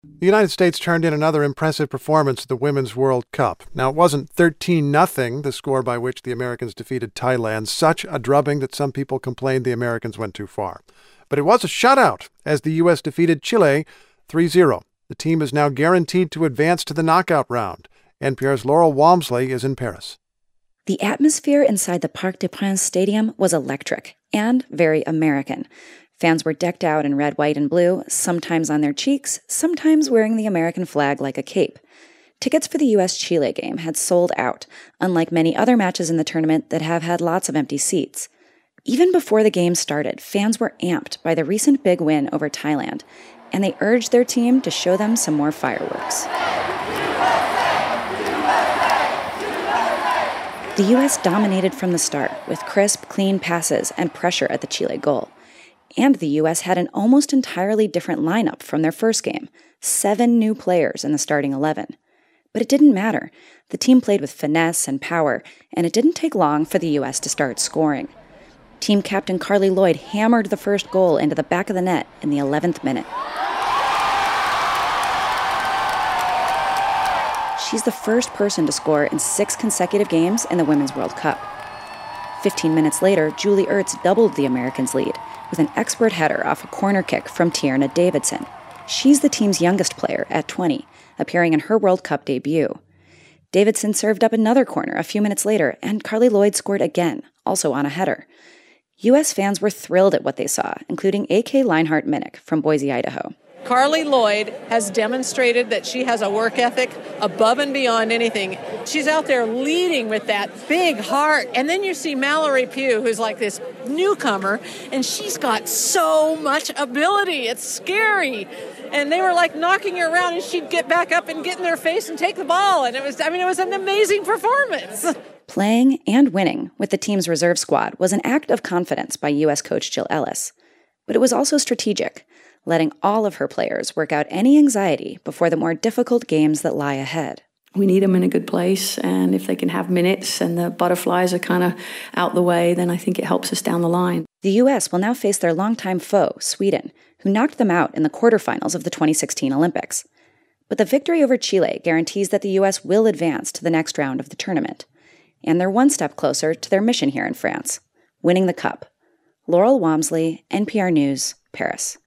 The United States turned in another impressive performance at the Women's World Cup. Now, it wasn't 13-0, the score by which the Americans defeated Thailand, such a drubbing that some people complained the Americans went too far. But it was a shutout as the U.S. defeated Chile 3-0. The team is now guaranteed to advance to the knockout round. NPR's Laurel Walmsley is in Paris. The atmosphere inside the Parc des Princes Stadium was electric and very American. Fans were decked out in red, white, and blue, sometimes on their cheeks, sometimes wearing the American flag like a cape. Tickets for the U.S.-Chile game had sold out, unlike many other matches in the tournament that have had lots of empty seats. Even before the game started, fans were amped by the recent big win over Thailand, and they urged their team to show them some more fireworks. The U.S. dominated from the start, with crisp, clean passes and pressure at the Chile goal. And the U.S. had an almost entirely different lineup from their first game, 7 new players in the starting 11. But it didn't matter. The team played with finesse and power, and it didn't take long for the U.S. to start scoring. Team captain Carli Lloyd hammered the first goal into the back of the net in the 11th minute. She's the first person to score in 6 consecutive games in the Women's World Cup. 15 minutes later, Julie Ertz doubled the Americans' lead with an expert header off a corner kick from Tierna Davidson. She's the team's youngest player at 20, appearing in her World Cup debut. Davidson served up another corner a few minutes later, and Carli Lloyd scored again, also on a header. U.S. fans were thrilled at what they saw, including A.K. Leinhardt-Minnick from Boise, Idaho. Carli Lloyd has demonstrated that she has a work ethic above and beyond anything. She's out there leading with that big heart. And then you see Mallory Pugh, who's like this newcomer, and she's got so much ability. It's scary. And they were like knocking her around, and she'd get back up and get in their face and take the ball. And it was an amazing performance. Playing and winning with the team's reserve squad was an act of confidence by U.S. coach Jill Ellis. But it was also strategic, letting all of her players work out any anxiety before the more difficult games that lie ahead. We need them in a good place, and if they can have minutes and the butterflies are kind of out the way, then I think it helps us down the line. The U.S. will now face their longtime foe, Sweden, who knocked them out in the quarterfinals of the 2016 Olympics. But the victory over Chile guarantees that the U.S. will advance to the next round of the tournament. And they're one step closer to their mission here in France, winning the Cup. Laurel Walmsley, NPR News, Paris.